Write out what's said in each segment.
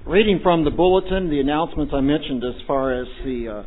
Reading from the bulletin, the announcements I mentioned as far as the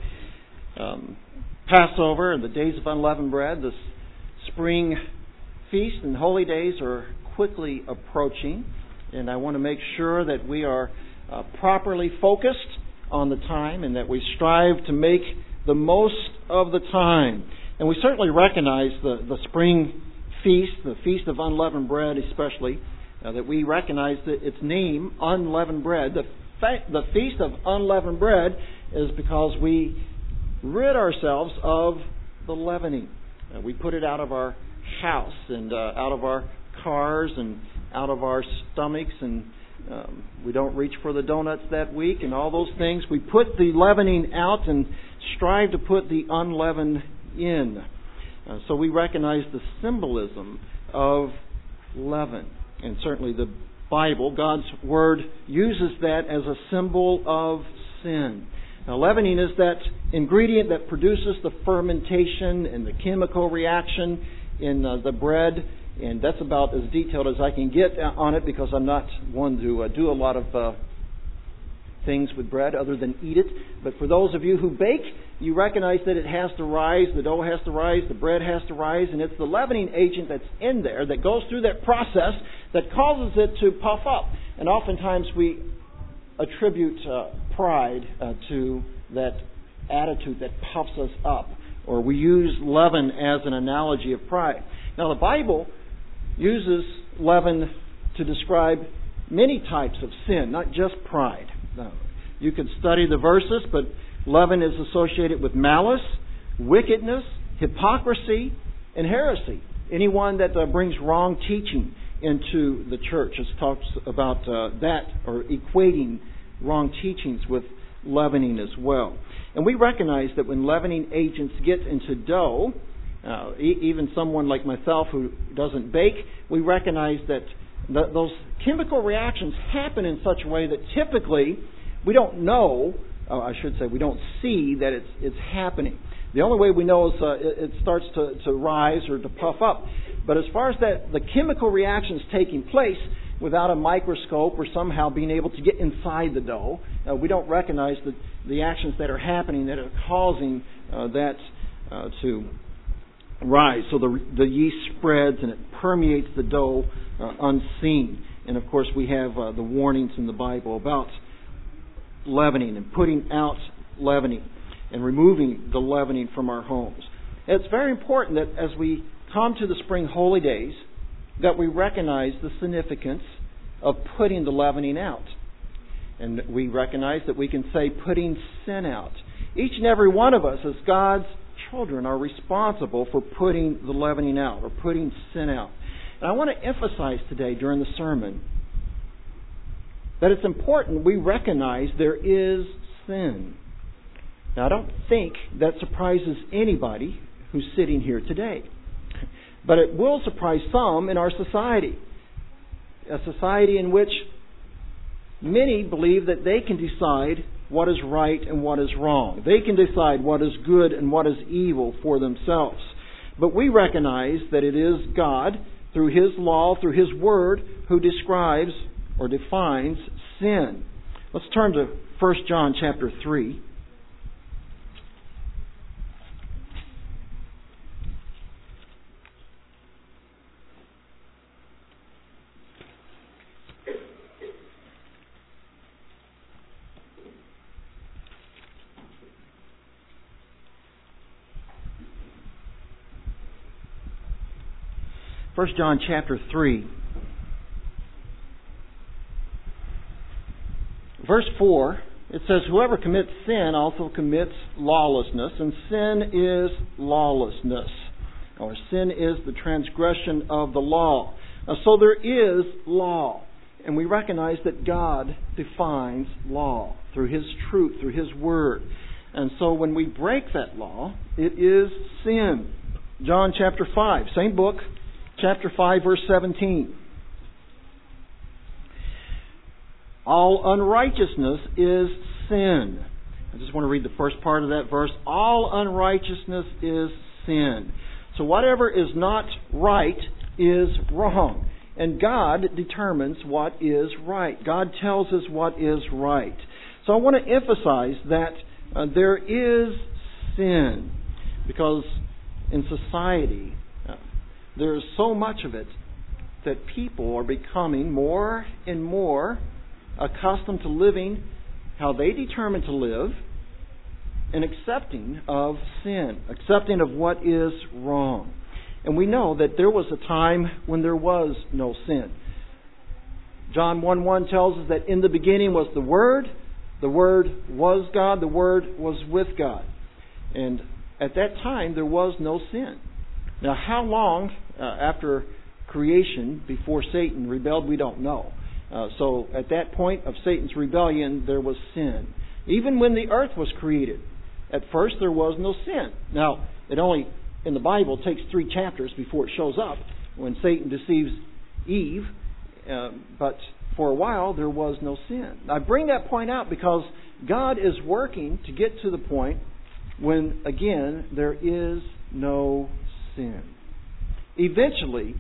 Passover and the Days of Unleavened Bread, the spring feast and holy days are quickly approaching, and I want to make sure that we are properly focused on the time and that we strive to make the most of the time. And we certainly recognize the spring feast, the Feast of Unleavened Bread especially, that we recognize that its name, Unleavened Bread. The Feast of Unleavened Bread is because we rid ourselves of the leavening. We put it out of our house and out of our cars and out of our stomachs, and we don't reach for the donuts that week and all those things. We put the leavening out and strive to put the unleavened in. So we recognize the symbolism of leaven. And certainly the Bible, God's Word, uses that as a symbol of sin. Now, leavening is that ingredient that produces the fermentation and the chemical reaction in the bread. And that's about as detailed as I can get on it, because I'm not one to do a lot of things with bread other than eat it. But for those of you who bake, you recognize that it has to rise, the dough has to rise, the bread has to rise, and it's the leavening agent that's in there that goes through that process that causes it to puff up. And oftentimes we attribute pride to that attitude that puffs us up, or we use leaven as an analogy of pride. Now, the Bible uses leaven to describe many types of sin, not just pride. You can study the verses, but leaven is associated with malice, wickedness, hypocrisy, and heresy. Anyone that brings wrong teaching into the church. It talks about that, or equating wrong teachings with leavening as well. And we recognize that when leavening agents get into dough, even someone like myself who doesn't bake, we recognize that those chemical reactions happen in such a way that typically we don't know, we don't see that it's happening. The only way we know is it starts to rise or to puff up. But as far as the chemical reactions taking place without a microscope or somehow being able to get inside the dough, we don't recognize the actions that are happening that are causing that to rise. So the yeast spreads and it permeates the dough unseen. And of course we have the warnings in the Bible about leavening and putting out leavening and removing the leavening from our homes. And it's very important that as we come to the spring holy days, that we recognize the significance of putting the leavening out. And we recognize that we can say putting sin out. Each and every one of us as God's children are responsible for putting the leavening out, or putting sin out. And I want to emphasize today during the sermon that it's important we recognize there is sin. Now, I don't think that surprises anybody who's sitting here today. But it will surprise some in our society. A society in which many believe that they can decide what is right and what is wrong. They can decide what is good and what is evil for themselves. But we recognize that it is God, through His law, through His Word, who describes or defines sin. Let's turn to 1 John chapter 3. First John chapter 3, verse 4, it says, "Whoever commits sin also commits lawlessness, and sin is lawlessness." Or sin is the transgression of the law. So there is law, and we recognize that God defines law through His truth, through His Word. And so when we break that law, it is sin. John chapter 5, same book. Chapter 5, verse 17. All unrighteousness is sin. I just want to read the first part of that verse. All unrighteousness is sin. So whatever is not right is wrong. And God determines what is right. God tells us what is right. So I want to emphasize that there is sin, because in society there is so much of it that people are becoming more and more accustomed to living how they determine to live, and accepting of sin, accepting of what is wrong. And we know that there was a time when there was no sin. John 1:1 tells us that in the beginning was the Word was God, the Word was with God. And at that time there was no sin. Now how long after creation before Satan rebelled, we don't know. So at that point of Satan's rebellion, there was sin. Even when the earth was created, at first there was no sin. Now, it only, in the Bible, takes 3 chapters before it shows up when Satan deceives Eve. But for a while, there was no sin. I bring that point out because God is working to get to the point when, again, there is no sin. Eventually,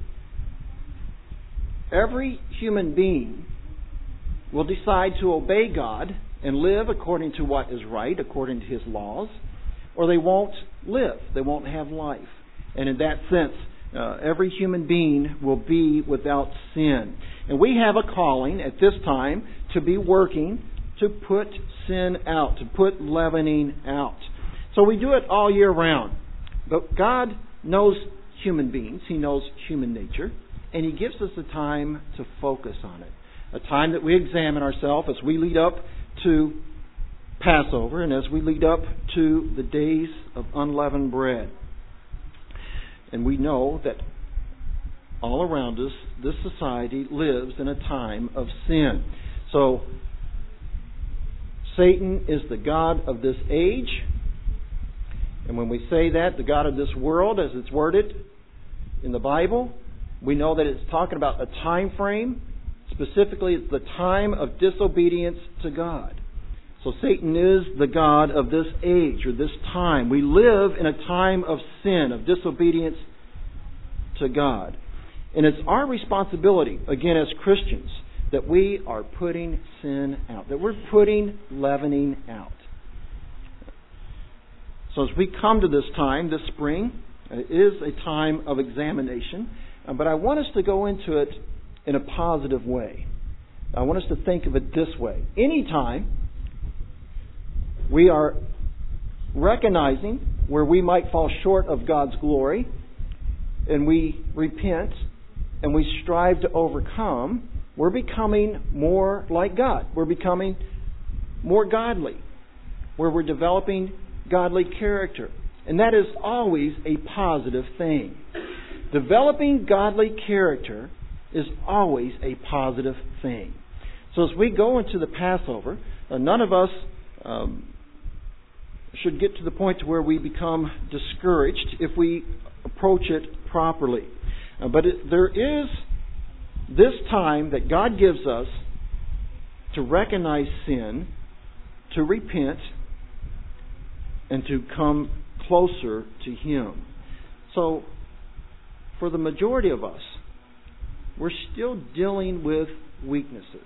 every human being will decide to obey God and live according to what is right, according to His laws, or they won't live. They won't have life. And in that sense, every human being will be without sin. And we have a calling at this time to be working to put sin out, to put leavening out. So we do it all year round. But God knows human beings. He knows human nature. And He gives us a time to focus on it. A time that we examine ourselves as we lead up to Passover and as we lead up to the days of unleavened bread. And we know that all around us, this society lives in a time of sin. So, Satan is the god of this age. And when we say that, the god of this world, as it's worded in the Bible, we know that it's talking about a time frame. Specifically, it's the time of disobedience to God. So Satan is the god of this age or this time. We live in a time of sin, of disobedience to God. And it's our responsibility, again as Christians, that we are putting sin out, that we're putting leavening out. So as we come to this time, this spring, it is a time of examination. But I want us to go into it in a positive way. I want us to think of it this way. Anytime we are recognizing where we might fall short of God's glory, and we repent, and we strive to overcome, we're becoming more like God. We're becoming more godly, where we're developing godly character. And that is always a positive thing. Developing godly character is always a positive thing. So as we go into the Passover, none of us should get to the point to where we become discouraged if we approach it properly. But there is this time that God gives us to recognize sin, to repent, and to come closer to Him. So, for the majority of us, we're still dealing with weaknesses.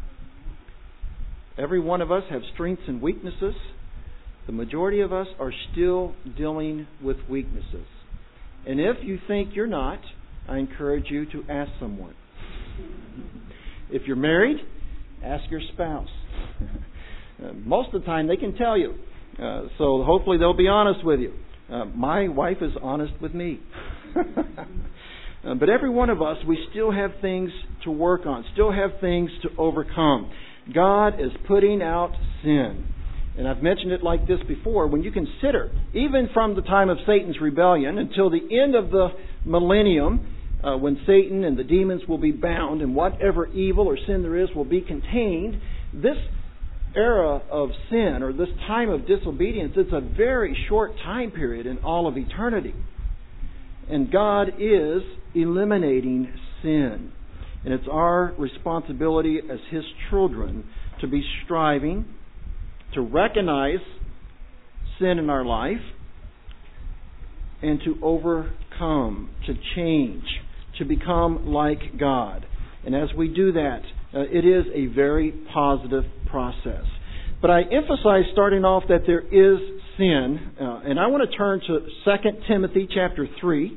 Every one of us have strengths and weaknesses. The majority of us are still dealing with weaknesses. And if you think you're not, I encourage you to ask someone. If you're married, ask your spouse. Most of the time they can tell you. So hopefully they'll be honest with you. My wife is honest with me. But every one of us, we still have things to work on, still have things to overcome. God is putting out sin. And I've mentioned it like this before. When you consider, even from the time of Satan's rebellion until the end of the millennium, when Satan and the demons will be bound and whatever evil or sin there is will be contained, this era of sin or this time of disobedience, it's a very short time period in all of eternity. And God is eliminating sin. And it's our responsibility as His children to be striving to recognize sin in our life and to overcome, to change to become like God. And as we do that, it is a very positive process. But I emphasize starting off that there is sin, and I want to turn to 2 Timothy chapter 3.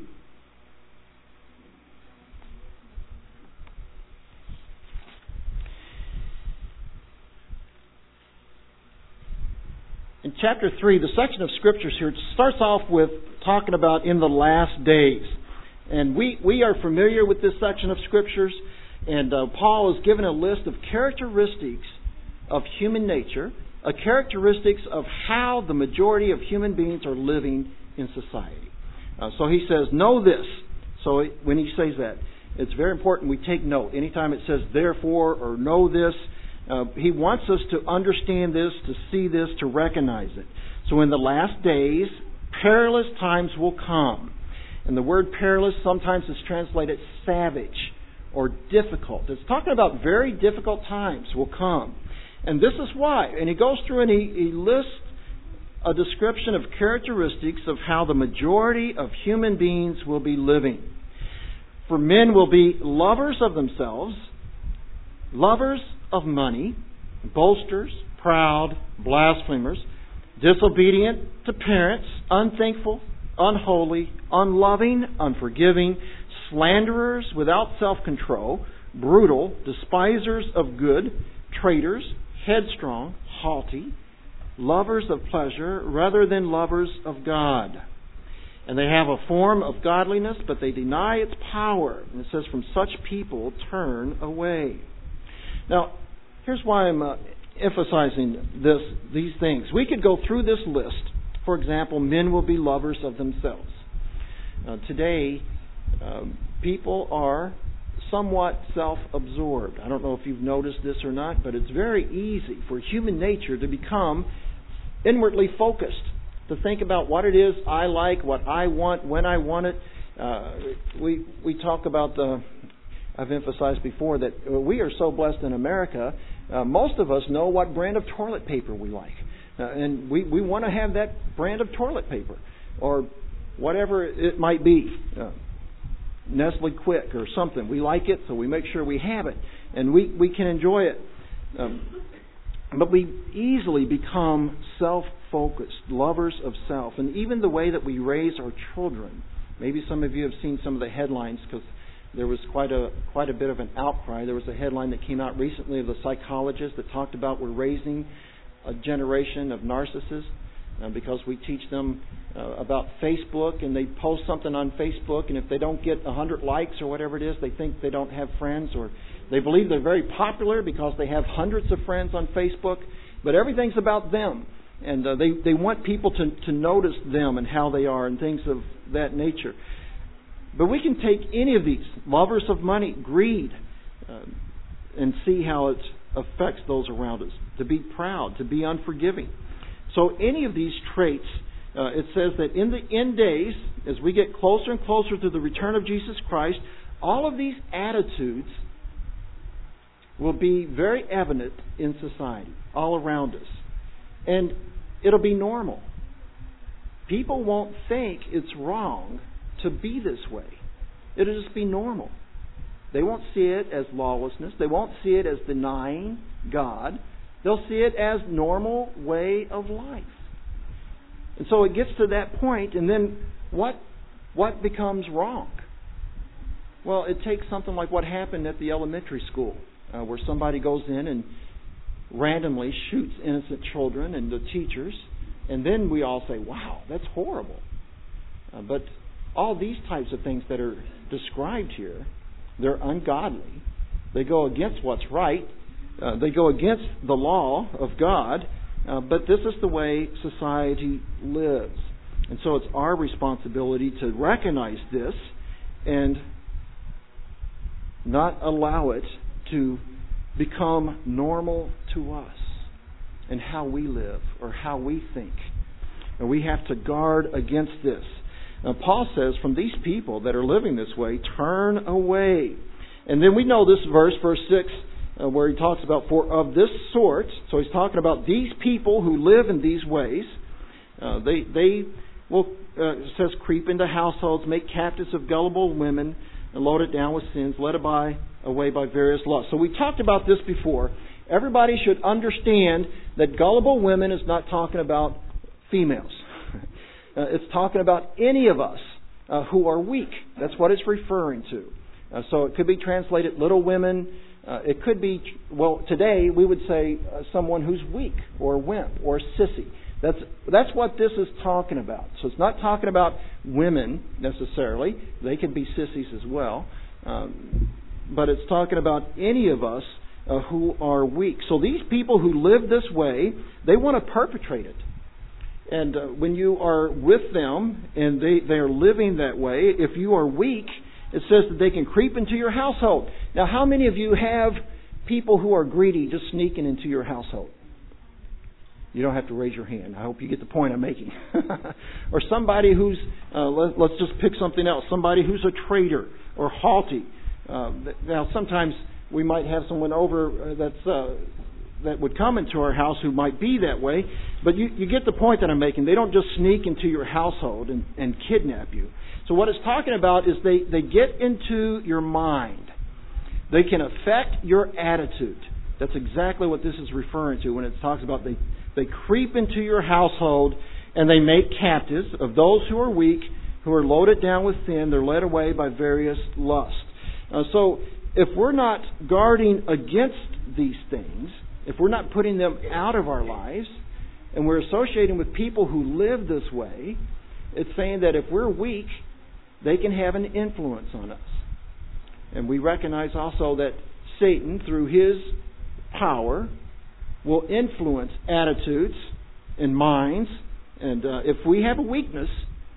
In chapter 3, the section of Scriptures here starts off with talking about in the last days. And we are familiar with this section of Scriptures, and Paul is given a list of characteristics of human nature, characteristics of how the majority of human beings are living in society. So he says, know this. So when he says that, it's very important we take note. Anytime it says therefore or know this, he wants us to understand this, to see this, to recognize it. So in the last days, perilous times will come. And the word perilous sometimes is translated savage or difficult. It's talking about very difficult times will come. And this is why. And he goes through and he lists a description of characteristics of how the majority of human beings will be living. For men will be lovers of themselves, lovers of money, boasters, proud, blasphemers, disobedient to parents, unthankful, unholy, unloving, unforgiving, slanderers, without self-control, brutal, despisers of good, traitors, headstrong, haughty, lovers of pleasure rather than lovers of God. And they have a form of godliness, but they deny its power. And it says, from such people turn away. Now, here's why I'm emphasizing these things. We could go through this list. For example, men will be lovers of themselves. Today, people are somewhat self-absorbed. I don't know if you've noticed this or not, but it's very easy for human nature to become inwardly focused, to think about what it is I like, what I want, when I want it. We talk about I've emphasized before that we are so blessed in America. Most of us know what brand of toilet paper we like. And we want to have that brand of toilet paper or whatever it might be. Nestle Quick or something. We like it, so we make sure we have it. And we can enjoy it. But we easily become self-focused, lovers of self. And even the way that we raise our children. Maybe some of you have seen some of the headlines because there was quite a bit of an outcry. There was a headline that came out recently of the psychologist that talked about we're raising a generation of narcissists because we teach them about Facebook, and they post something on Facebook, and if they don't get 100 likes or whatever it is, they think they don't have friends, or they believe they're very popular because they have hundreds of friends on Facebook, but everything's about them. And they want people to notice them and how they are and things of that nature. But we can take any of these, lovers of money, greed, and see how it affects those around us. To be proud, to be unforgiving. So any of these traits, it says that in the end days, as we get closer and closer to the return of Jesus Christ, all of these attitudes will be very evident in society, all around us. And it'll be normal. People won't think it's wrong to be this way. It'll just be normal. They won't see it as lawlessness. They won't see it as denying God. They'll see it as normal way of life. And so it gets to that point, and then what becomes wrong? Well, it takes something like what happened at the elementary school, where somebody goes in and randomly shoots innocent children and the teachers, and then we all say, wow, that's horrible. But all these types of things that are described here, they're ungodly. They go against what's right. They go against the law of God. But this is the way society lives. And so it's our responsibility to recognize this and not allow it to become normal to us and how we live or how we think. And we have to guard against this. Now, Paul says, from these people that are living this way, turn away. And then we know this verse 6, where he talks about, for of this sort, so he's talking about these people who live in these ways, they will, it says, creep into households, make captives of gullible women, and loaded down with sins, led away by various lusts. So we talked about this before. Everybody should understand that gullible women is not talking about females. It's talking about any of us who are weak. That's what it's referring to. So it could be translated little women. It could be, today we would say someone who's weak or wimp or sissy. That's what this is talking about. So it's not talking about women necessarily. They could be sissies as well. But it's talking about any of us who are weak. So these people who live this way, they want to perpetrate it. And when you are with them and they are living that way, if you are weak, it says that they can creep into your household. Now, how many of you have people who are greedy just sneaking into your household? You don't have to raise your hand. I hope you get the point I'm making. Or somebody who's, let's just pick something else, somebody who's a traitor or haughty. Now, sometimes we might have someone over that would come into our house who might be that way. But you get the point that I'm making. They don't just sneak into your household and kidnap you. So what it's talking about is they get into your mind. They can affect your attitude. That's exactly what this is referring to when it talks about they creep into your household and they make captives of those who are weak, who are loaded down with sin. They're led away by various lusts. So if we're not guarding against these things, if we're not putting them out of our lives, and we're associating with people who live this way, it's saying that if we're weak, they can have an influence on us. And we recognize also that Satan, through his power, will influence attitudes and minds. And if we have a weakness,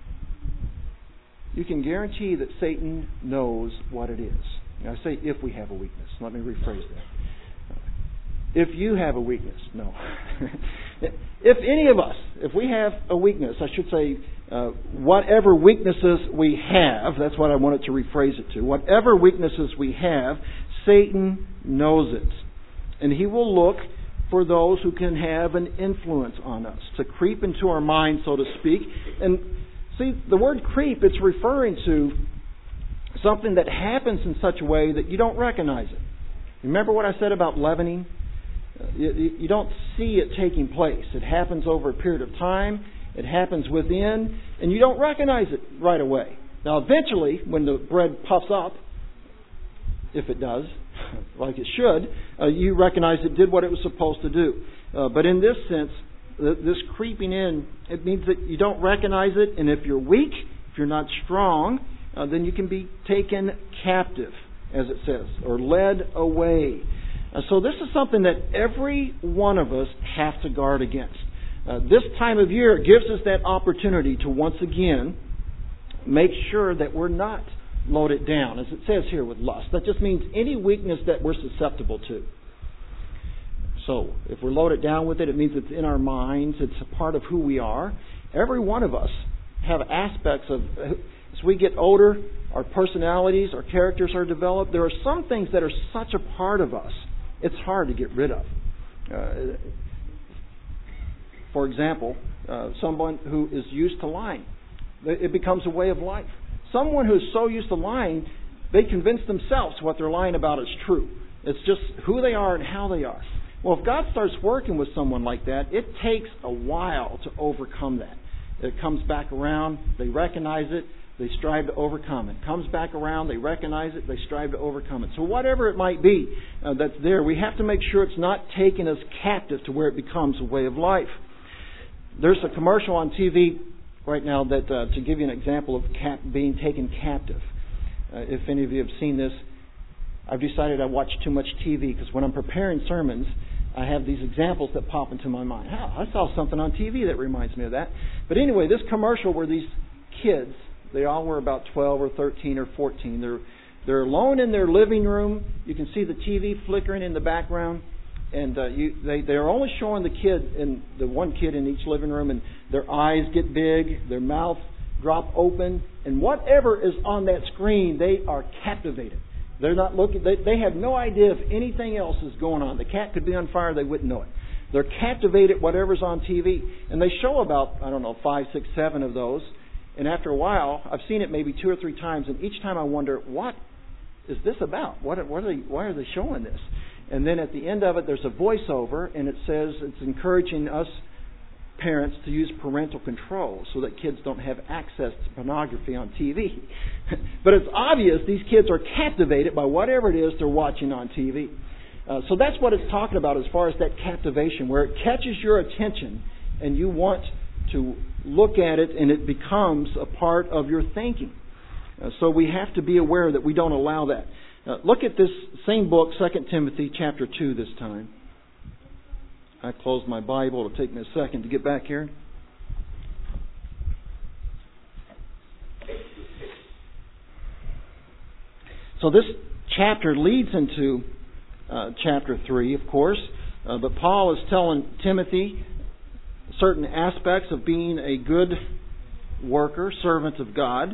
you can guarantee that Satan knows what it is. Now, I say if we have a weakness. Let me rephrase that. If you have a weakness, no. If any of us, if we have a weakness, I should say, whatever weaknesses we have, that's what I wanted to rephrase it to. Whatever weaknesses we have, Satan knows it. And he will look for those who can have an influence on us, to creep into our mind, so to speak. And see, the word creep, it's referring to something that happens in such a way that you don't recognize it. Remember what I said about leavening? You don't see it taking place. It happens over a period of time. It happens within, and you don't recognize it right away. Now, eventually, when the bread puffs up, if it does, like it should, you recognize it did what it was supposed to do. But in this sense, this creeping in, it means that you don't recognize it, and if you're weak, if you're not strong, then you can be taken captive, as it says, or led away. So this is something that every one of us have to guard against. This time of year gives us that opportunity to once again make sure that we're not loaded down, as it says here, with lust. That just means any weakness that we're susceptible to. So if we're loaded down with it, it means it's in our minds. It's a part of who we are. Every one of us have aspects of, as we get older, our personalities, our characters are developed. There are some things that are such a part of us, it's hard to get rid of. For example, someone who is used to lying. It becomes a way of life. Someone who's so used to lying, they convince themselves what they're lying about is true. It's just who they are and how they are. Well, if God starts working with someone like that, it takes a while to overcome that. It comes back around, they recognize it, they strive to overcome it. Comes back around, they recognize it, they strive to overcome it. So whatever it might be that's there, we have to make sure it's not taking us captive to where it becomes a way of life. There's a commercial on TV right now that, to give you an example of being taken captive. If any of you have seen this, I've decided I watch too much TV because when I'm preparing sermons, I have these examples that pop into my mind. I saw something on TV that reminds me of that. But anyway, this commercial where these kids, they all were about 12 or 13 or 14. They're alone in their living room. You can see the TV flickering in the background. And they're only showing the one kid in each living room, and their eyes get big, their mouth drop open, and whatever is on that screen, they are captivated. They're not looking. They have no idea if anything else is going on. The cat could be on fire; they wouldn't know it. They're captivated whatever's on TV, and they show about 5, 6, 7 of those. And after a while, I've seen it maybe 2 or 3 times, and each time I wonder, what is this about? Why are they showing this? And then at the end of it, there's a voiceover, and it says it's encouraging us parents to use parental control so that kids don't have access to pornography on TV. But it's obvious these kids are captivated by whatever it is they're watching on TV. So that's what it's talking about as far as that captivation, where it catches your attention and you want to look at it and it becomes a part of your thinking. So we have to be aware that we don't allow that. Look at this same book, 2 Timothy chapter 2 this time. I closed my Bible. It'll take me a second to get back here. So this chapter leads into chapter 3, of course. But Paul is telling Timothy certain aspects of being a good worker, servant of God.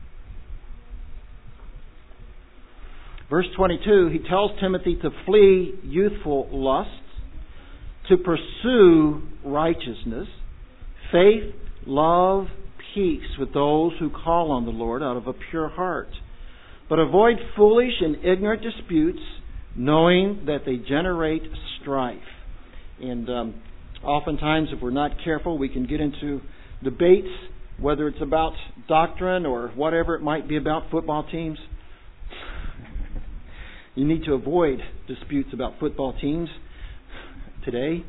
Verse 22, he tells Timothy to flee youthful lusts, to pursue righteousness, faith, love, peace with those who call on the Lord out of a pure heart. But avoid foolish and ignorant disputes, knowing that they generate strife. And oftentimes, if we're not careful, we can get into debates, whether it's about doctrine or whatever it might be about football teams. You need to avoid disputes about football teams today.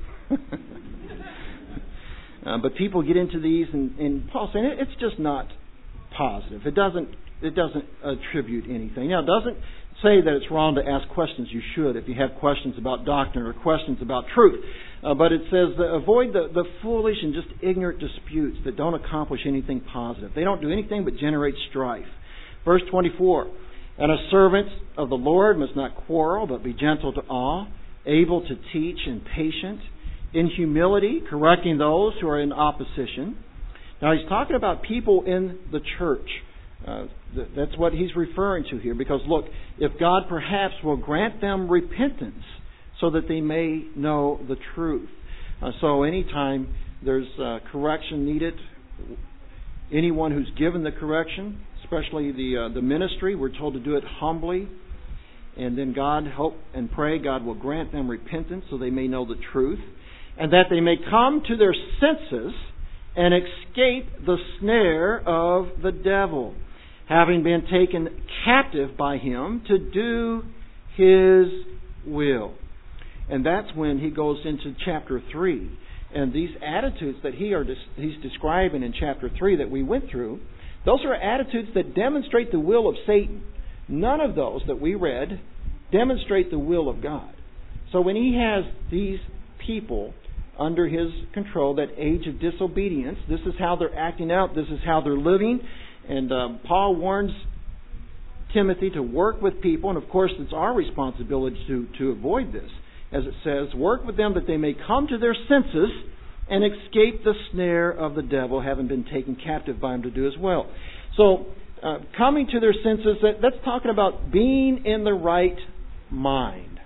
But people get into these, and Paul's saying it's just not positive. It doesn't attribute anything. Now, it doesn't say that it's wrong to ask questions. You should if you have questions about doctrine or questions about truth. But it says avoid the foolish and just ignorant disputes that don't accomplish anything positive. They don't do anything but generate strife. Verse 24, and a servant of the Lord must not quarrel, but be gentle to all, able to teach and patient, in humility, correcting those who are in opposition. Now he's talking about people in the church. That's what he's referring to here. Because look, if God perhaps will grant them repentance so that they may know the truth. So anytime there's correction needed, anyone who's given the correction, especially the ministry, we're told to do it humbly. And then hope and pray God will grant them repentance so they may know the truth. And that they may come to their senses and escape the snare of the devil, having been taken captive by him to do his will. And that's when he goes into chapter 3. And these attitudes that he's describing in chapter 3 that we went through, those are attitudes that demonstrate the will of Satan. None of those that we read demonstrate the will of God. So when he has these people under his control, that age of disobedience, this is how they're acting out, this is how they're living. And Paul warns Timothy to work with people, and of course it's our responsibility to avoid this. As it says, work with them that they may come to their senses and escape the snare of the devil, having been taken captive by him to do as well. So, coming to their senses, that's talking about being in the right mind.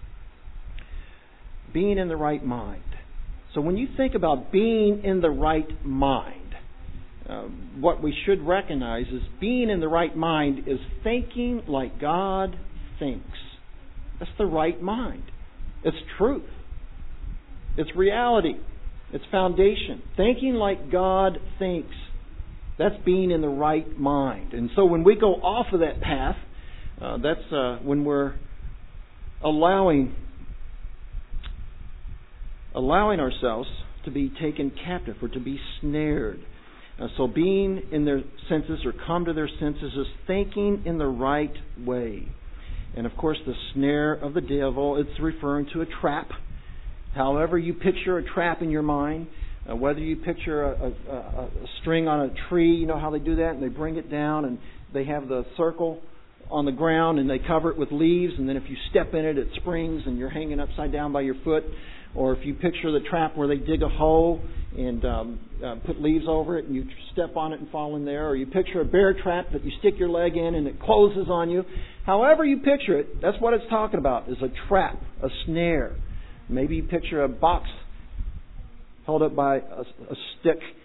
Being in the right mind. So when you think about being in the right mind, what we should recognize is being in the right mind is thinking like God thinks. That's the right mind. It's truth. It's reality. It's foundation. Thinking like God thinks. That's being in the right mind. And so when we go off of that path, that's when we're allowing ourselves to be taken captive or to be snared. So being in their senses or come to their senses is thinking in the right way. And of course the snare of the devil, it's referring to a trap. However you picture a trap in your mind, whether you picture a string on a tree, you know how they do that, and they bring it down and they have the circle on the ground and they cover it with leaves, and then if you step in it, it springs and you're hanging upside down by your foot. Or if you picture the trap where they dig a hole and put leaves over it and you step on it and fall in there. Or you picture a bear trap that you stick your leg in and it closes on you. However you picture it, that's what it's talking about, is a trap, a snare. Maybe you picture a box held up by a stick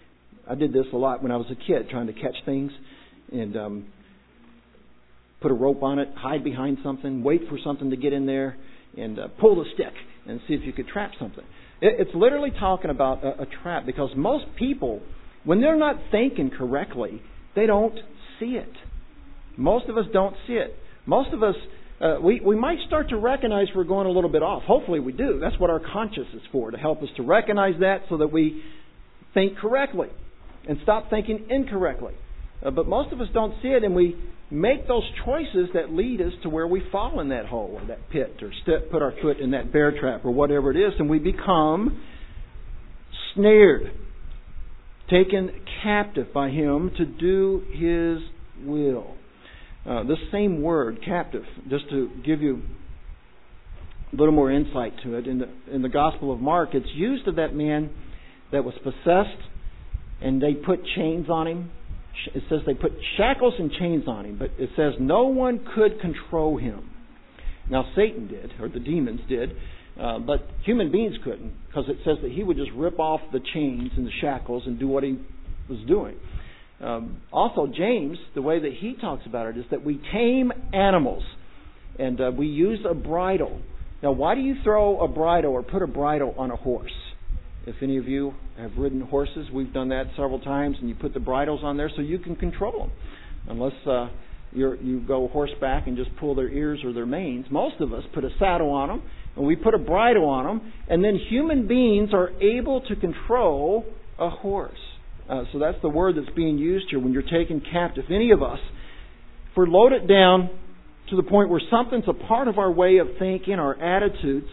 I did this a lot when I was a kid, trying to catch things, and put a rope on it, hide behind something, wait for something to get in there, and pull the stick and see if you could trap something. It's literally talking about a trap, because most people, when they're not thinking correctly, they don't see it. Most of us don't see it. Most of us, we might start to recognize we're going a little bit off. Hopefully we do. That's what our conscience is for, to help us to recognize that so that we think correctly and stop thinking incorrectly. But most of us don't see it, and we make those choices that lead us to where we fall in that hole or that pit, or put our foot in that bear trap or whatever it is, and we become snared, taken captive by him to do his will. This same word, captive, just to give you a little more insight to it, in the Gospel of Mark, it's used of that man that was possessed, and they put chains on him. It says they put shackles and chains on him, but it says no one could control him. Now Satan did, or the demons did, but human beings couldn't, because it says that he would just rip off the chains and the shackles and do what he was doing. Also, James, the way that he talks about it is that we tame animals, and we use a bridle. Now, why do you throw a bridle or put a bridle on a horse? If any of you have ridden horses, we've done that several times, and you put the bridles on there so you can control them. Unless you go horseback and just pull their ears or their manes. Most of us put a saddle on them, and we put a bridle on them, and then human beings are able to control a horse. So that's the word that's being used here when you're taken captive. Any of us, if we're loaded down to the point where something's a part of our way of thinking, our attitudes,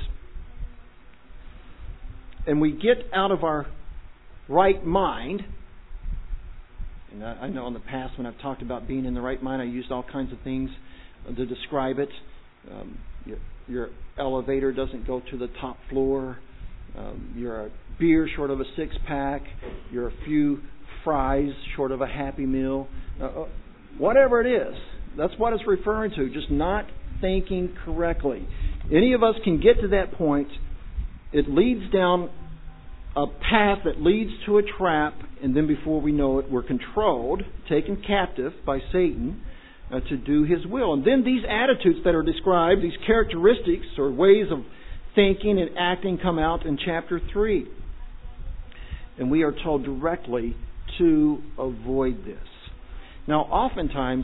and we get out of our right mind, and I know in the past when I've talked about being in the right mind, I used all kinds of things to describe it. Your elevator doesn't go to the top floor. You're a beer short of a six-pack. You're a few fries short of a Happy Meal. Whatever it is, that's what it's referring to, just not thinking correctly. Any of us can get to that point. It leads down a path that leads to a trap, and then before we know it, we're controlled, taken captive by Satan to do his will. And then these attitudes that are described, these characteristics or ways of thinking and acting, come out in chapter 3. And we are told directly to avoid this. Now, oftentimes,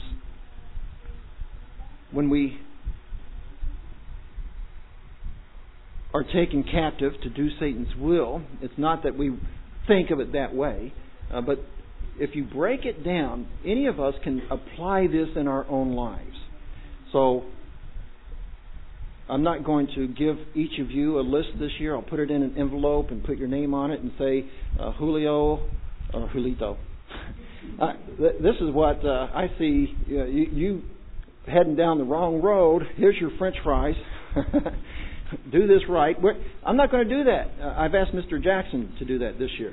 when we are taken captive to do Satan's will, it's not that we think of it that way, but if you break it down, any of us can apply this in our own lives. So, I'm not going to give each of you a list this year. I'll put it in an envelope and put your name on it and say, Julio or Julito. This is what I see. You heading down the wrong road. Here's your French fries. Do this right. I'm not going to do that. I've asked Mr. Jackson to do that this year.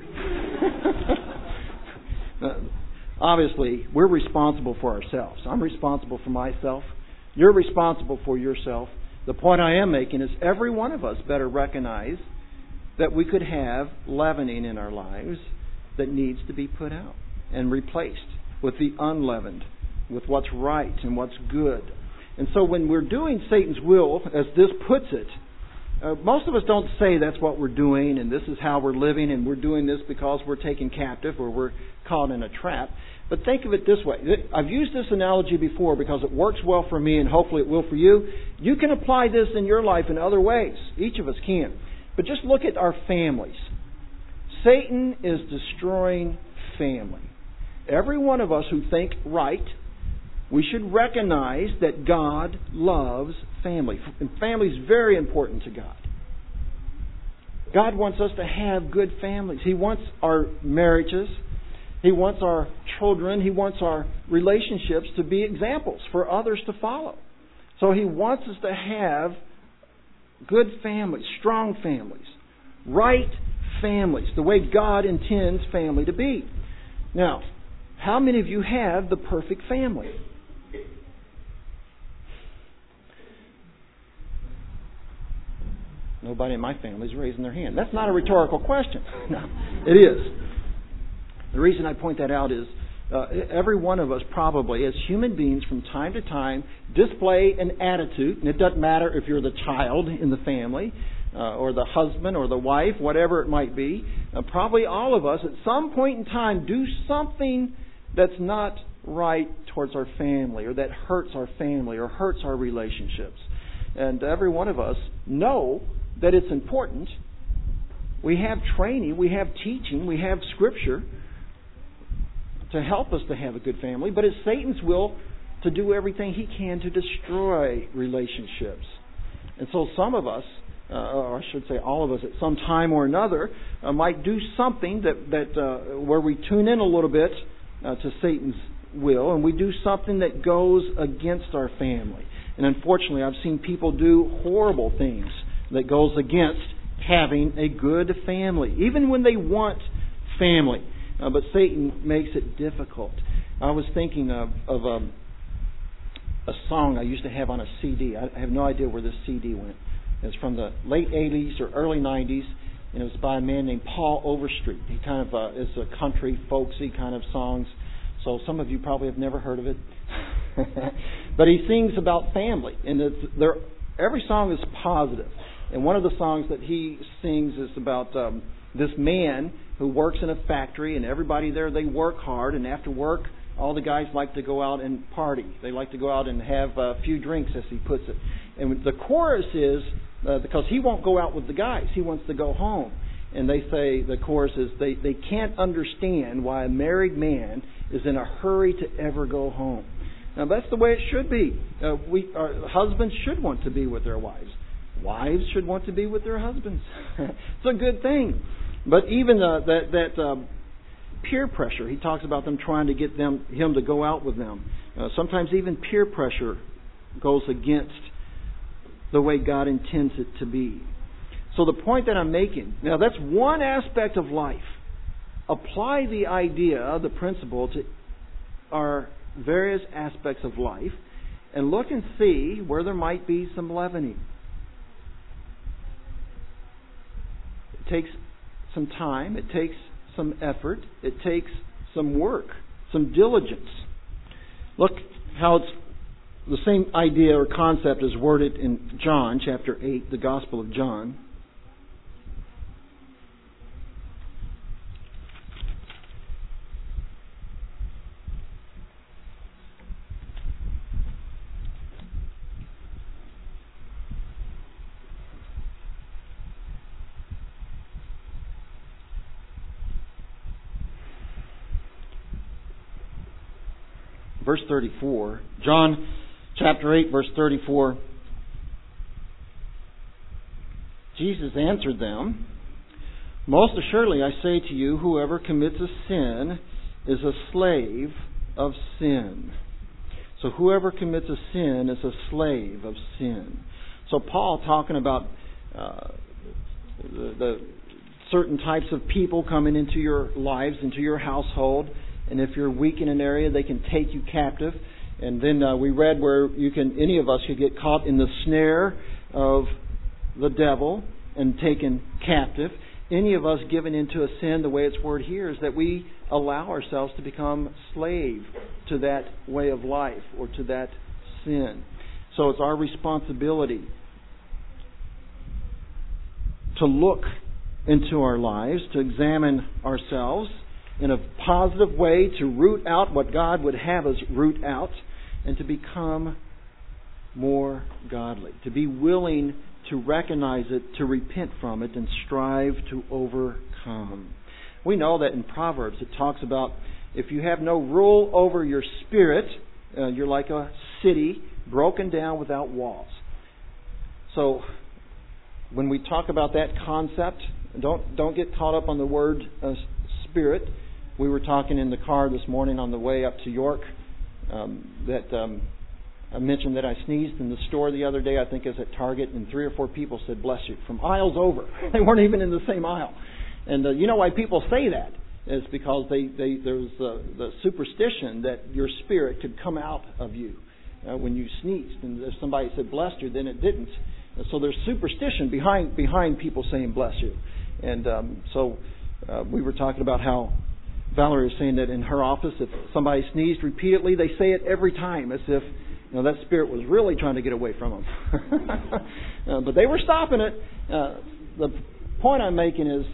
Obviously, we're responsible for ourselves. I'm responsible for myself. You're responsible for yourself. The point I am making is every one of us better recognize that we could have leavening in our lives that needs to be put out and replaced with the unleavened, with what's right and what's good. And so when we're doing Satan's will, as this puts it, most of us don't say that's what we're doing and this is how we're living and we're doing this because we're taken captive or we're caught in a trap. But think of it this way. I've used this analogy before because it works well for me and hopefully it will for you. You can apply this in your life in other ways. Each of us can. But just look at our families. Satan is destroying family. Every one of us who think right, we should recognize that God loves family. And family is very important to God. God wants us to have good families. He wants our marriages. He wants our children. He wants our relationships to be examples for others to follow. So He wants us to have good families, strong families, right families, the way God intends family to be. Now, how many of you have the perfect family? Nobody in my family is raising their hand. That's not a rhetorical question. No, it is. The reason I point that out is every one of us probably, as human beings, from time to time, display an attitude, and it doesn't matter if you're the child in the family, or the husband or the wife, whatever it might be. Probably all of us at some point in time do something that's not right towards our family, or that hurts our family, or hurts our relationships. And every one of us know that it's important. We have training, we have teaching, we have Scripture to help us to have a good family, but it's Satan's will to do everything he can to destroy relationships. And so some of us, or I should say all of us at some time or another, might do something that where we tune in a little bit to Satan's will, and we do something that goes against our family. And unfortunately, I've seen people do horrible things that goes against having a good family, even when they want family. But Satan makes it difficult. I was thinking of a song I used to have on a CD. I have no idea where this CD went. It's from the late 80s or early 90s, and it was by a man named Paul Overstreet. He kind of is a country, folksy kind of songs. So some of you probably have never heard of it. But he sings about family, and every song is positive. And one of the songs that he sings is about this man who works in a factory, and everybody there, they work hard, and after work, all the guys like to go out and party. They like to go out and have a few drinks, as he puts it. And the chorus is, because he won't go out with the guys, he wants to go home. And they say, the chorus is, they can't understand why a married man is in a hurry to ever go home. Now, that's the way it should be. Husbands should want to be with their wives. Wives should want to be with their husbands. It's a good thing. But even that peer pressure, he talks about them trying to get him to go out with them. Sometimes even peer pressure goes against the way God intends it to be. So the point that I'm making, now that's one aspect of life. Apply the idea, the principle, to our various aspects of life, and look and see where there might be some leavening. It takes some time, it takes some effort, it takes some work, some diligence. Look how it's the same idea or concept is worded in John chapter 8, the Gospel of John. Verse 34, John chapter 8, verse 34. Jesus answered them, "Most assuredly I say to you, whoever commits a sin is a slave of sin." So whoever commits a sin is a slave of sin. So Paul talking about the certain types of people coming into your lives, into your household. And if you're weak in an area, they can take you captive. And then we read where any of us could get caught in the snare of the devil and taken captive. Any of us given into a sin, the way it's worded here, is that we allow ourselves to become slave to that way of life or to that sin. So it's our responsibility to look into our lives, to examine ourselves in a positive way, to root out what God would have us root out, and to become more godly. To be willing to recognize it, to repent from it, and strive to overcome. We know that in Proverbs it talks about if you have no rule over your spirit, you're like a city broken down without walls. So when we talk about that concept, don't get caught up on the word spirit. We were talking in the car this morning on the way up to York I mentioned that I sneezed in the store the other day, I think it was at Target, and 3 or 4 people said, "Bless you," from aisles over. They weren't even in the same aisle. And you know why people say that? It's because there's the superstition that your spirit could come out of you when you sneezed. And if somebody said, "Bless you," then it didn't. And so there's superstition behind people saying, "Bless you." And so we were talking about how Valerie was saying that in her office, if somebody sneezed repeatedly, they say it every time as if that spirit was really trying to get away from them. But they were stopping it. The point I'm making is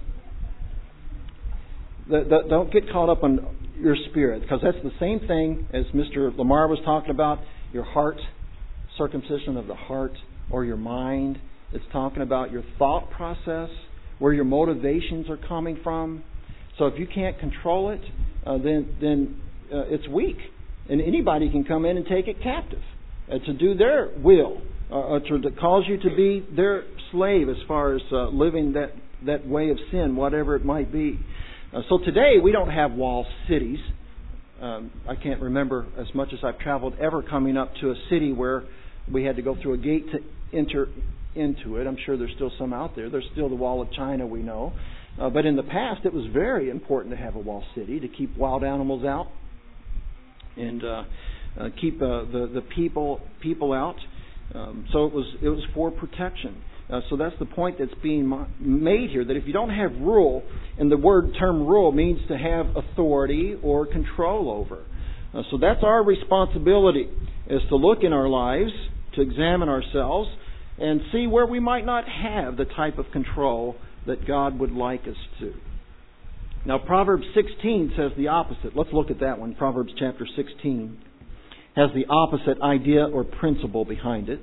that don't get caught up on your spirit, because that's the same thing as Mr. Lamar was talking about, your heart, circumcision of the heart, or your mind. It's talking about your thought process, where your motivations are coming from. So if you can't control it, then it's weak. And anybody can come in and take it captive to do their will, to cause you to be their slave as far as living that way of sin, whatever it might be. So today we don't have walled cities. I can't remember, as much as I've traveled, ever coming up to a city where we had to go through a gate to enter into it. I'm sure there's still some out there. There's still the Wall of China, we know. But in the past, it was very important to have a walled city to keep wild animals out and keep the people out. So it was for protection. So that's the point that's being made here, that if you don't have rule, and the term rule means to have authority or control over. So that's our responsibility, is to look in our lives, to examine ourselves, and see where we might not have the type of control that God would like us to. Now, Proverbs 16 says the opposite. Let's look at that one. Proverbs chapter 16 has the opposite idea or principle behind it.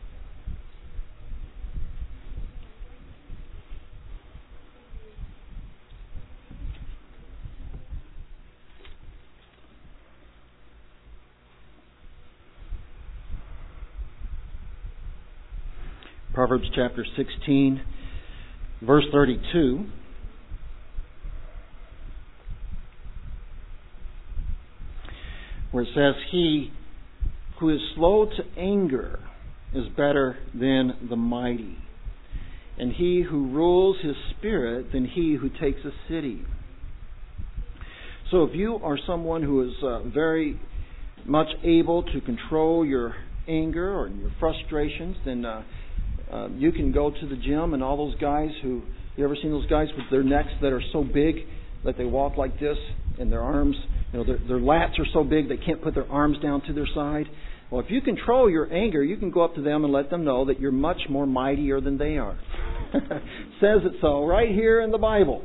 Proverbs chapter 16, verse 32. Where it says, "He who is slow to anger is better than the mighty, and he who rules his spirit than he who takes a city." So if you are someone who is very much able to control your anger or your frustrations, then you can go to the gym, and all those guys you ever seen those guys with their necks that are so big that they walk like this, and their arms, their lats are so big they can't put their arms down to their side? Well, if you control your anger, you can go up to them and let them know that you're much more mightier than they are. Says it so right here in the Bible.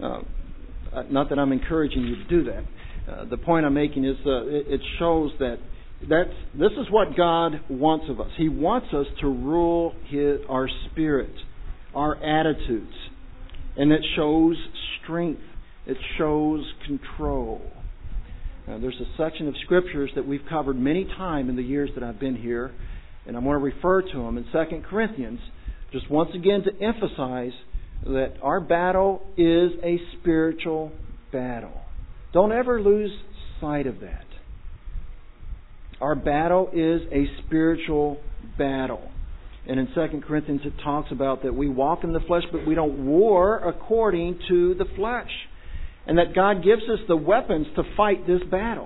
Not that I'm encouraging you to do that. The point I'm making is it shows that this is what God wants of us. He wants us to rule our spirit, our attitudes. And it shows strength. It shows control. Now, there's a section of scriptures that we've covered many times in the years that I've been here, and I'm going to refer to them in 2 Corinthians, just once again to emphasize that our battle is a spiritual battle. Don't ever lose sight of that. Our battle is a spiritual battle. And in 2 Corinthians it talks about that we walk in the flesh, but we don't war according to the flesh. And that God gives us the weapons to fight this battle,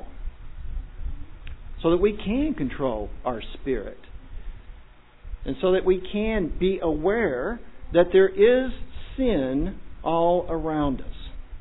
so that we can control our spirit. And so that we can be aware that there is sin all around us.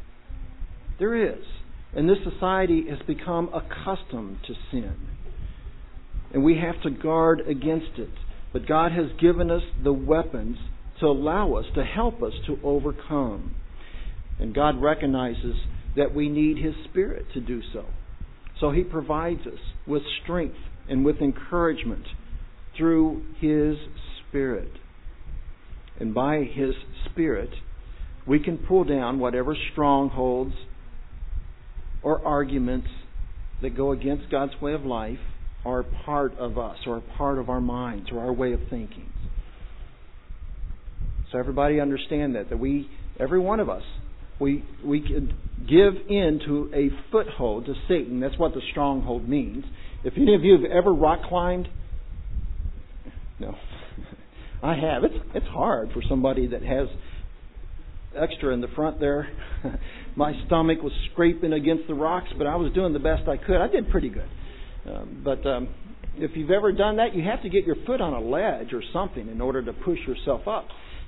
There is. And this society has become accustomed to sin. And we have to guard against it. But God has given us the weapons to allow us, to help us to overcome. And God recognizes that we need His Spirit to do so. So He provides us with strength and with encouragement through His Spirit. And by His Spirit, we can pull down whatever strongholds or arguments that go against God's way of life are part of us, or part of our minds, or our way of thinking. So everybody understand that we, every one of us, we can give in to a foothold to Satan. That's what the stronghold means. If any of you have ever rock climbed, no, I have. It's hard for somebody that has extra in the front there. My stomach was scraping against the rocks, but I was doing the best I could. I did pretty good. But if you've ever done that, you have to get your foot on a ledge or something in order to push yourself up.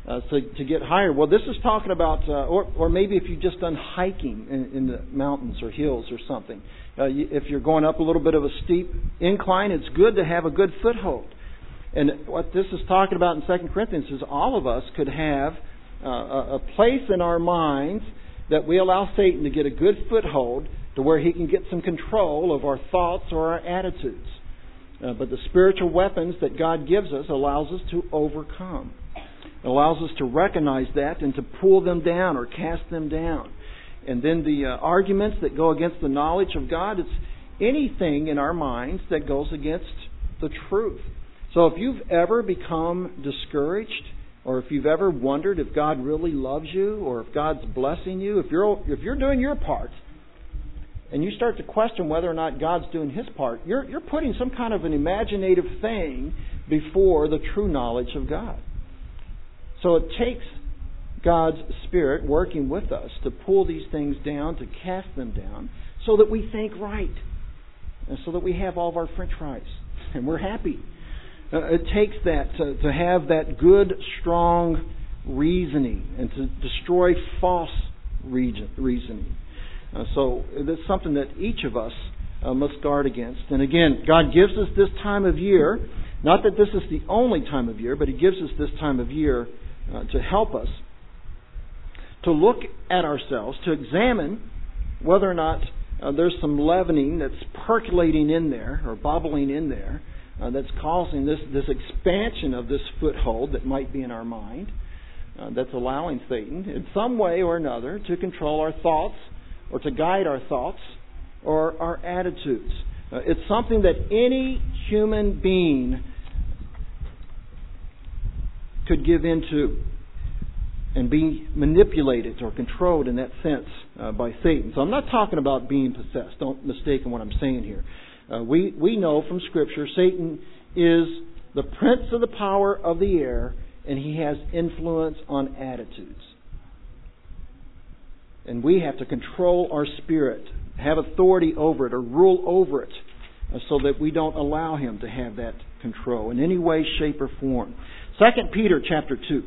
to get higher. Well, this is talking about, or maybe if you've just done hiking in the mountains or hills or something. If you're going up a little bit of a steep incline, it's good to have a good foothold. And what this is talking about in 2 Corinthians is all of us could have a place in our minds that we allow Satan to get a good foothold to where he can get some control of our thoughts or our attitudes. But the spiritual weapons that God gives us allows us to overcome. It allows us to recognize that and to pull them down or cast them down. And then the arguments that go against the knowledge of God, it's anything in our minds that goes against the truth. So if you've ever become discouraged, or if you've ever wondered if God really loves you, or if God's blessing you, if you're doing your part, and you start to question whether or not God's doing His part, you're putting some kind of an imaginative thing before the true knowledge of God. So it takes God's Spirit working with us to pull these things down, to cast them down, so that we think right, and so that we have all of our French fries, and we're happy. It takes that to have that good, strong reasoning, and to destroy false reasoning. So that's something that each of us must guard against. And again, God gives us this time of year, not that this is the only time of year, but He gives us this time of year to help us to look at ourselves, to examine whether or not there's some leavening that's percolating in there or bubbling in there that's causing this expansion of this foothold that might be in our mind, that's allowing Satan in some way or another to control our thoughts or to guide our thoughts or our attitudes. It's something that any human being could give into and be manipulated or controlled in that sense by Satan. So I'm not talking about being possessed. Don't mistake what I'm saying here. We know from Scripture Satan is the prince of the power of the air, and he has influence on attitudes. And we have to control our spirit, have authority over it or rule over it, so that we don't allow him to have that control in any way, shape, or form. 2 Peter chapter 2.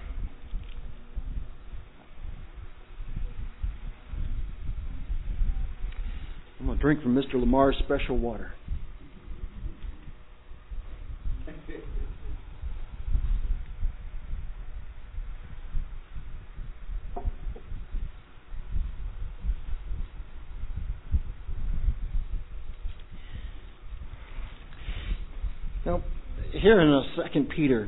I'm going to drink from Mr. Lamar's special water. Now, here in 2 Peter,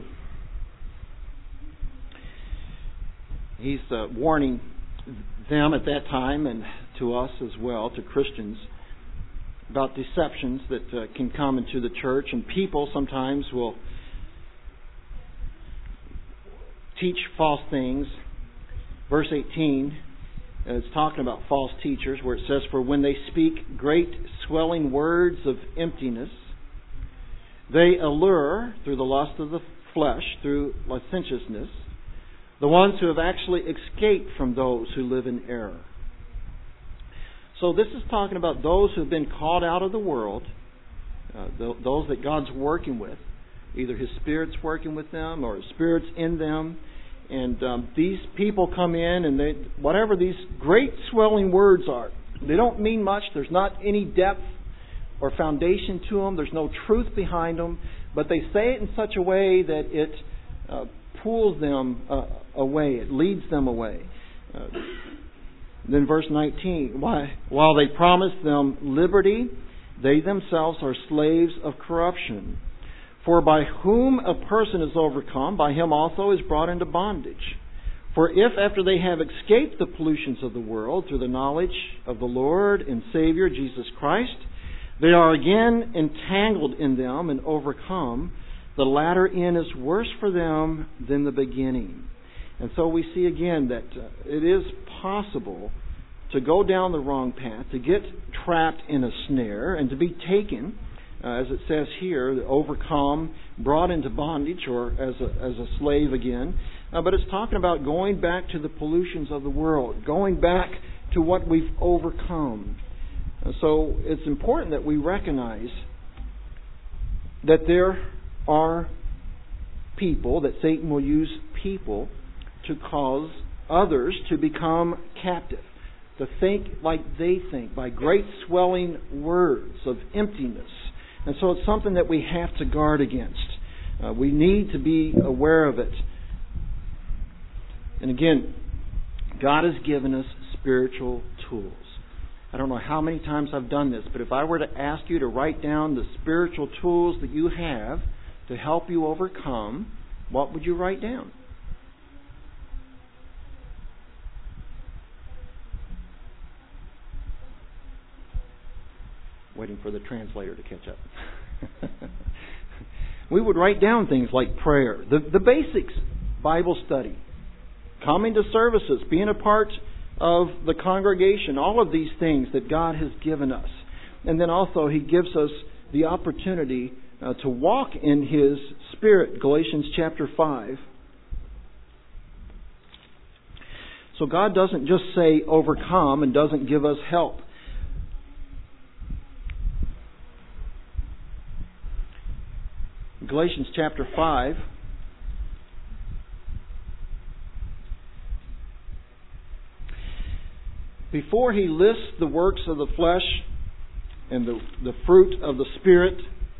he's warning them at that time and to us as well, to Christians, about deceptions that can come into the church. And people sometimes will teach false things. Verse 18, it's talking about false teachers, where it says, "For when they speak great swelling words of emptiness, they allure, through the lust of the flesh, through licentiousness, the ones who have actually escaped from those who live in error." So this is talking about those who have been called out of the world, those that God's working with. Either His Spirit's working with them or His Spirit's in them. And these people come in and whatever these great swelling words are, they don't mean much. There's not any depth or foundation to them. There's no truth behind them. But they say it in such a way that it pulls them away. It leads them away. Then verse 19, while they promise them liberty, they themselves are slaves of corruption. For by whom a person is overcome, by him also is brought into bondage. For if after they have escaped the pollutions of the world through the knowledge of the Lord and Savior Jesus Christ, they are again entangled in them and overcome, the latter end is worse for them than the beginning. And so we see again that it is possible to go down the wrong path, to get trapped in a snare, and to be taken, as it says here, overcome, brought into bondage, or as a slave again. But it's talking about going back to the pollutions of the world, going back to what we've overcome. So it's important that we recognize that there are people, that Satan will use people to cause others to become captive, to think like they think, by great swelling words of emptiness. And so it's something that we have to guard against. We need to be aware of it. And again, God has given us spiritual tools. I don't know how many times I've done this, but if I were to ask you to write down the spiritual tools that you have to help you overcome, what would you write down? Waiting for the translator to catch up. We would write down things like prayer, the basics, Bible study, coming to services, being a part of the congregation, all of these things that God has given us. And then also He gives us the opportunity to walk in His Spirit, Galatians chapter 5. So God doesn't just say overcome and doesn't give us help. Galatians chapter 5. Before he lists the works of the flesh and the fruit of the Spirit,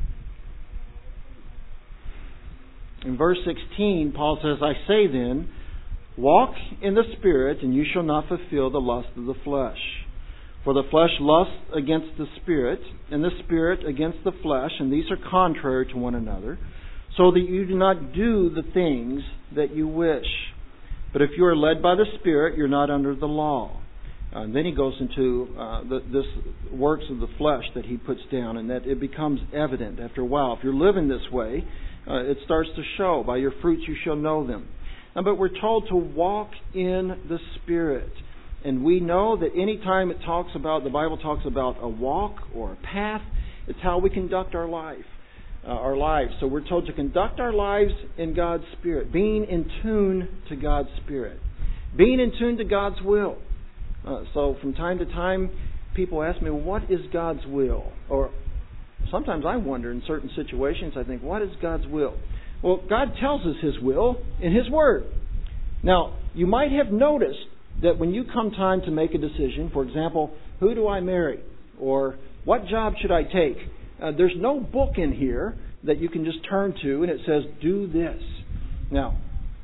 in verse 16, Paul says, I say then, walk in the Spirit, and you shall not fulfill the lust of the flesh. For the flesh lusts against the Spirit, and the Spirit against the flesh, and these are contrary to one another, so that you do not do the things that you wish. But if you are led by the Spirit, you're not under the law. And then he goes into this works of the flesh that he puts down, and that it becomes evident after a while. If you're living this way, it starts to show. By your fruits you shall know them. But we're told to walk in the Spirit. And we know that any time the Bible talks about a walk or a path, it's how we conduct our lives. So we're told to conduct our lives in God's Spirit, being in tune to God's Spirit, being in tune to God's will. So from time to time, people ask me, well, what is God's will? Or sometimes I wonder in certain situations, I think, what is God's will? Well, God tells us His will in His Word. Now, you might have noticed that when you come time to make a decision, for example, who do I marry? Or what job should I take? There's no book in here that you can just turn to and it says, do this. Now,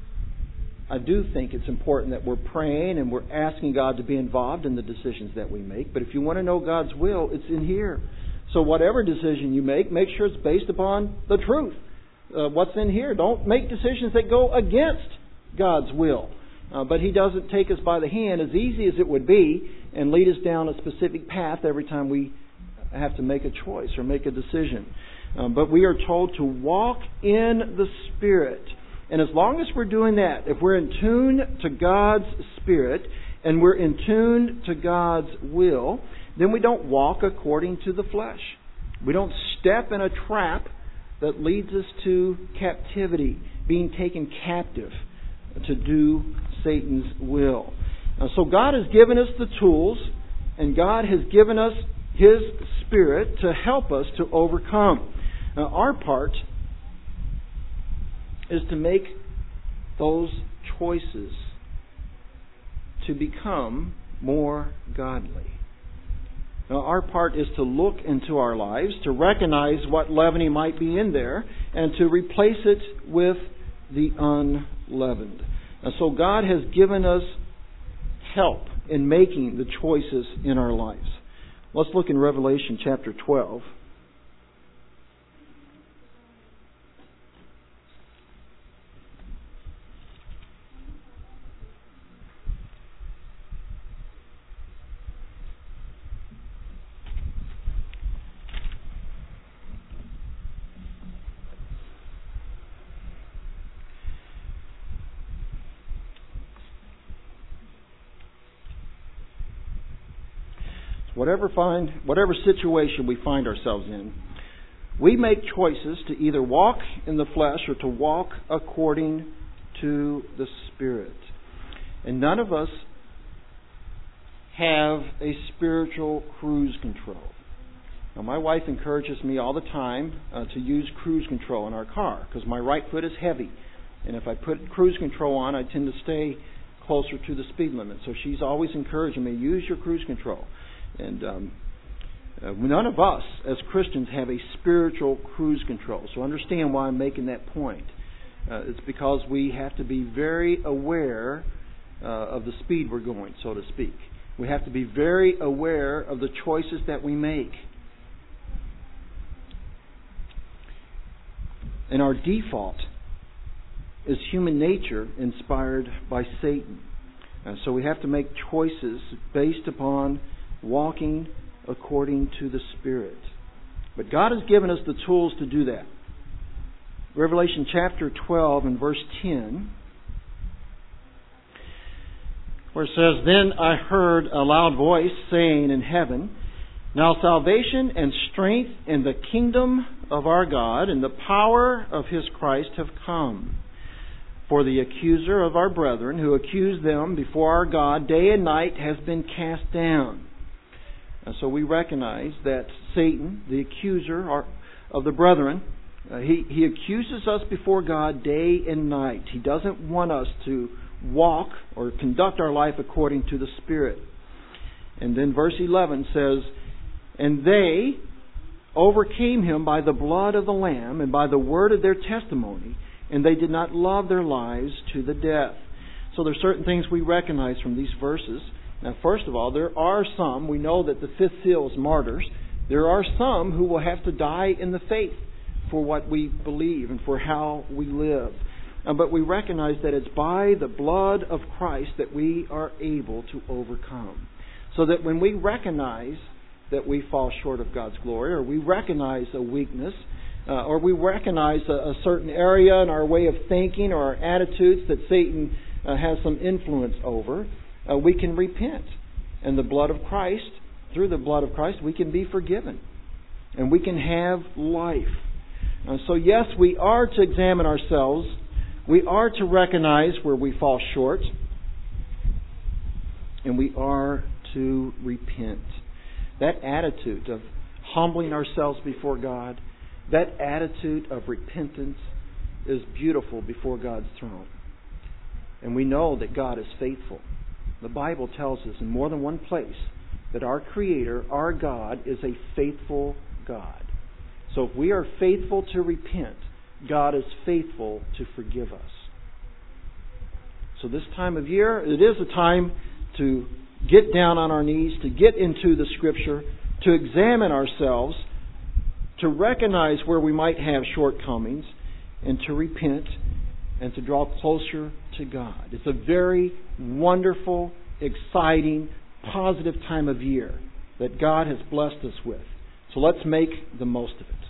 I do think it's important that we're praying and we're asking God to be involved in the decisions that we make. But if you want to know God's will, it's in here. So whatever decision you make sure it's based upon the truth. What's in here. Don't make decisions that go against God's will. But He doesn't take us by the hand, as easy as it would be, and lead us down a specific path every time we have to make a choice or make a decision. But we are told to walk in the Spirit. And as long as we're doing that, if we're in tune to God's Spirit and we're in tune to God's will, then we don't walk according to the flesh. We don't step in a trap that leads us to captivity, being taken captive to do Satan's will. So God has given us the tools, and God has given us His Spirit to help us to overcome. Now, our part is to make those choices to become more godly. Now, our part is to look into our lives, to recognize what leavening might be in there, and to replace it with the unleavened. And so God has given us help in making the choices in our lives. Let's look in Revelation chapter 12. Whatever situation we find ourselves in, we make choices to either walk in the flesh or to walk according to the Spirit. And none of us have a spiritual cruise control. Now, my wife encourages me all the time to use cruise control in our car because my right foot is heavy. And if I put cruise control on, I tend to stay closer to the speed limit. So she's always encouraging me, use your cruise control. And none of us as Christians have a spiritual cruise control. So understand why I'm making that point. It's because we have to be very aware of the speed we're going, so to speak. We have to be very aware of the choices that we make. And our default is human nature inspired by Satan. So we have to make choices based upon walking according to the Spirit. But God has given us the tools to do that. Revelation chapter 12 and verse 10, where it says, "Then I heard a loud voice saying in heaven, Now salvation and strength and the kingdom of our God and the power of His Christ have come. For the accuser of our brethren, who accused them before our God day and night, has been cast down." And so we recognize that Satan, the accuser of the brethren, he accuses us before God day and night. He doesn't want us to walk or conduct our life according to the Spirit. And then verse 11 says, "And they overcame him by the blood of the Lamb and by the word of their testimony, and they did not love their lives to the death." So there are certain things we recognize from these verses. Now, first of all, there are some, we know that the fifth seal is martyrs. There are some who will have to die in the faith for what we believe and for how we live. But we recognize that it's by the blood of Christ that we are able to overcome. So that when we recognize that we fall short of God's glory, or we recognize a weakness, or we recognize a certain area in our way of thinking or our attitudes that Satan has some influence over, we can repent. And the blood of Christ, through the blood of Christ, we can be forgiven. And we can have life. So yes, we are to examine ourselves. We are to recognize where we fall short. And we are to repent. That attitude of humbling ourselves before God, that attitude of repentance is beautiful before God's throne. And we know that God is faithful. The Bible tells us in more than one place that our Creator, our God, is a faithful God. So if we are faithful to repent, God is faithful to forgive us. So this time of year, it is a time to get down on our knees, to get into the Scripture, to examine ourselves, to recognize where we might have shortcomings, and to repent and to draw closer to God. It's a very wonderful, exciting, positive time of year that God has blessed us with. So let's make the most of it.